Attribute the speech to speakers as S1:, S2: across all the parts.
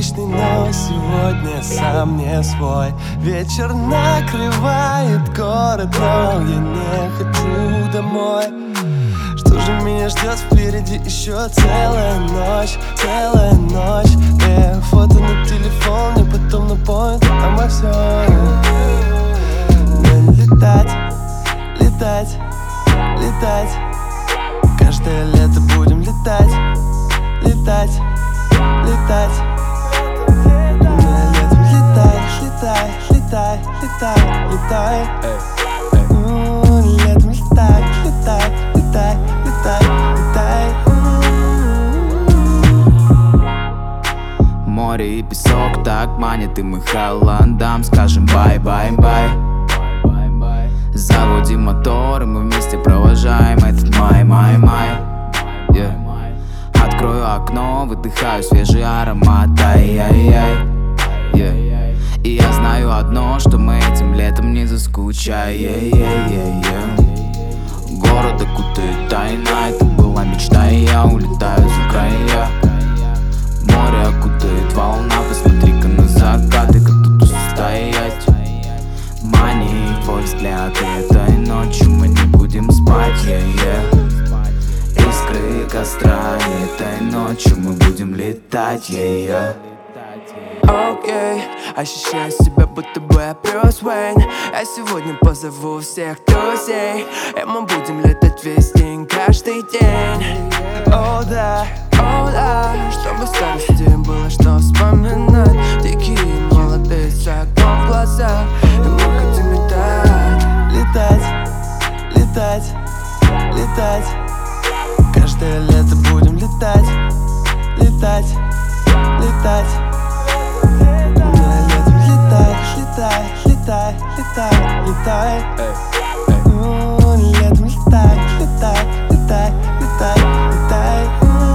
S1: обычный, но сегодня сам не свой. Вечер накрывает город, но я не хочу домой. Что же меня ждет впереди еще целая ночь, целая ночь. Фото на телефон, мне потом на поинт, а мы все. Летать, летать, летать. Каждое лето будем летать, летать, летать. Летом летай, летай, летай, летай, летай. Летом летай, летай, летай, летай, летай.
S2: Море и песок так манят, и мы холландам скажем бай-бай-бай. Заводим мотор, и мы вместе провожаем этот май-май-май. Открою окно, выдыхаю свежий аромат, ай-яй-яй. И я знаю одно, что мы этим летом не заскучаем. Город окутает тайна, это была мечта, и я улетаю за края. Море окутает волна, посмотри-ка на закаты, как тут устоять. Мани, твой взгляд, и этой ночью мы не будем спать, Искры костра, и этой ночью мы будем летать,
S1: Окей, ощущаю себя, будто бы я Брюс Уэйн. Я сегодня позову всех друзей, и мы будем летать весь день, каждый день. О да, чтобы в старости было что вспоминать. Дикие молодые с огнем в глазах, и мы хотим летать. Летать, летать, летать. Каждое лето будем летать, летать, летать. Летом летай, летай, летай, летай, летай. Летом летай, летай, летай, летай, летай.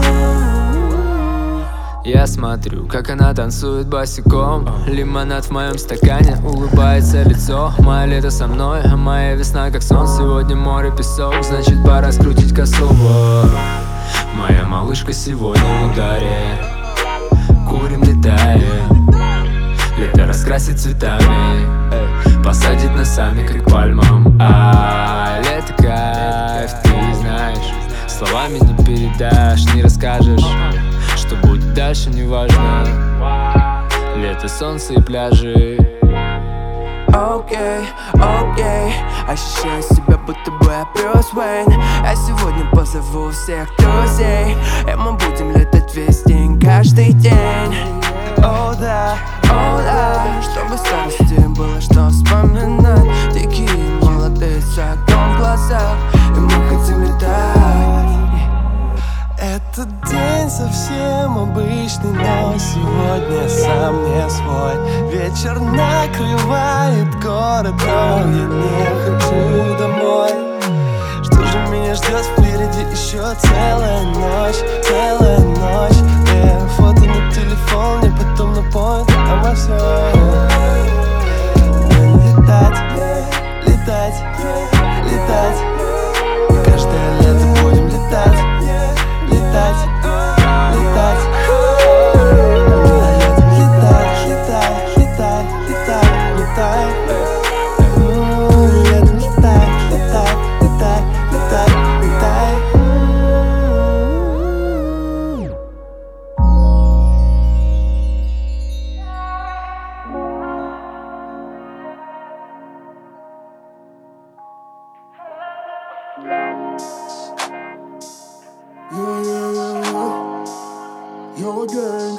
S3: Я смотрю, как она танцует босиком. Лимонад в моем стакане, улыбается лицо. Мое лето со мной, а моя весна как сон. Сегодня море, песок, значит пора скрутить косу. Моя малышка сегодня в ударе. Курим, летаем. Лето раскрасит цветами, посадит носами к пальмам. Лето кайф, ты знаешь. Словами не передашь, не расскажешь. Что будет дальше, неважно. Лето, солнце и пляжи.
S1: Окей, ощущаю себя, будто бы я Брюс Уэйн. Я сегодня позову всех друзей, и мы будем летать весь день, каждый день. О да, чтобы в старости было что вспоминать. Дикие молодые с огнем в глазах, и мы хотим летать. Этот день совсем обычный, но сегодня сам не свой. Вечер накрывает город, но я не хочу домой. Что же меня ждет впереди еще целая ночь, целая ночь. Фото на телефон, мне потом на поинт, а мы все. Летать, летать, летать. Каждое лето будем летать, летать, летать. Летом летай, летай, летай, летай, летай. Летом летай, летай, летай, летай, летай. Yo, again.